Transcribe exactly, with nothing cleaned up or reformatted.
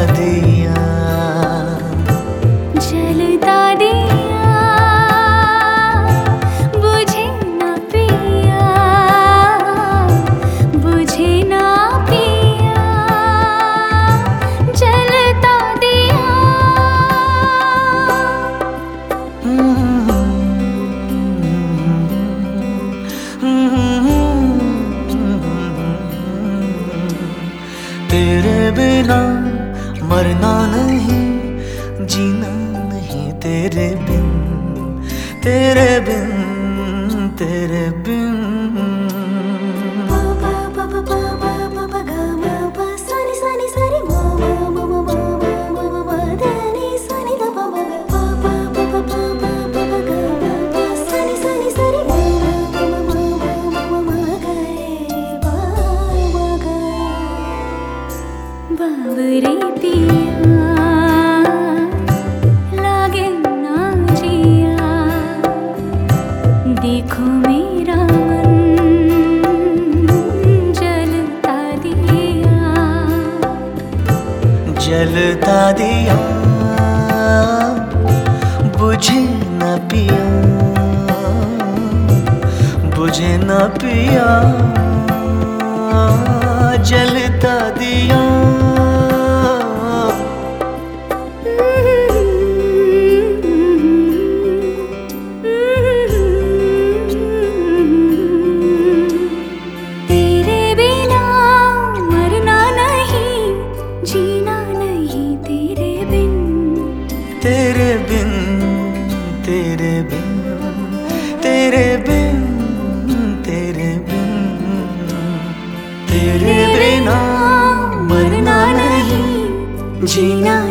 दिया, जलता दिया, बुझे ना पिया, बुझे ना पिया, जलता दिया। तेरे बिना मरना नहीं, जीना नहीं तेरे बिन, तेरे बिन, तेरे बिन। बाबरे पिया लागे ना जिया, देखो मेरा मन जलता दिया, जलता दिया, बुझे न पिया, बुझे न पिया, जलता दिया। तेरे बिना मरना नहीं, जीना नहीं तेरे बिन, तेरे बिन, तेरे बिन, तेरे बिन, तेरे बिन। तेरे बिना मरना नहीं, जीना